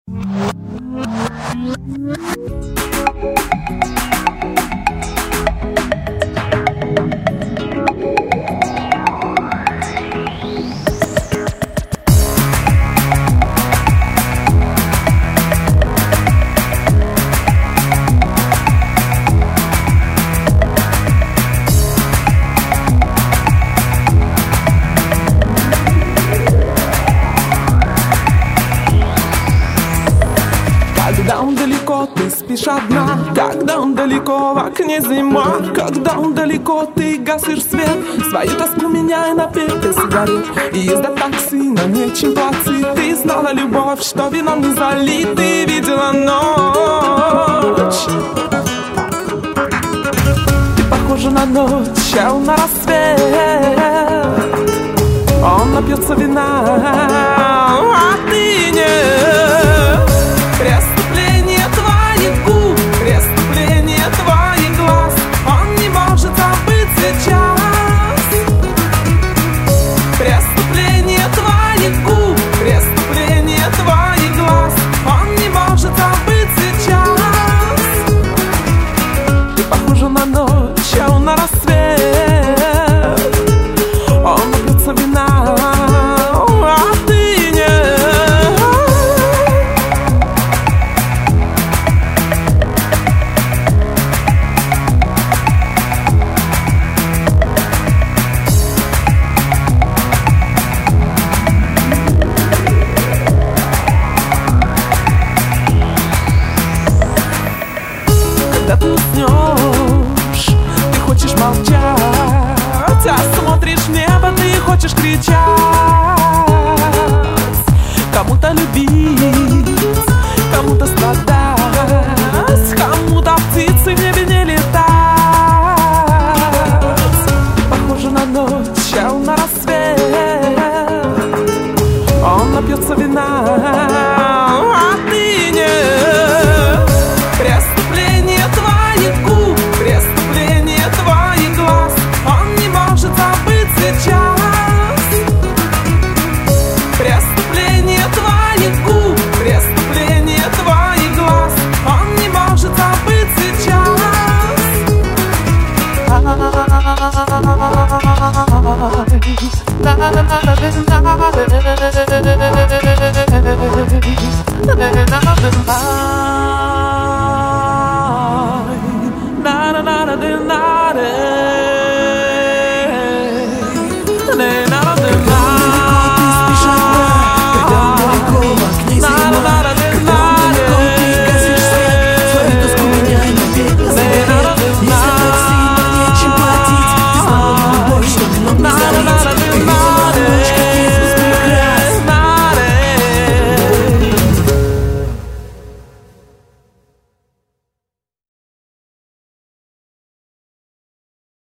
Когда он далеко, ты спишь одна. Когда он далеко, в окне зима. Когда он далеко, ты гасишь свет. Свою тоску меняй на пепел сигарет. И езда такси, на нечем платить. Ты знала любовь, что вином не залит. Ты видела ночь. Ты похожа на ночь, а он на рассвет. Он напьется вина, а ты нет. Преступление твоих губ, преступление твоих глаз. Он не может забыть сейчас. Преступление твоих губ, преступление твоих глаз. Он не может забыть сейчас. Ты похожа на ночь, а он на рассвет. Он напьется вина, а ты нет. Когда ты уснешь, ты хочешь молчать, а смотришь в небо, ты хочешь кричать. Кому-то любить, кому-то страдать, кому-то птицы в небе не летать. Ты похожа на ночь, а он на рассвет. Он напьется вина, а ты нет. Преступление твоих губ, преступление твоих глаз. Он не может забыть сейчас. Преступление твоих губ, преступление твоих глаз. Он не может забыть сейчас.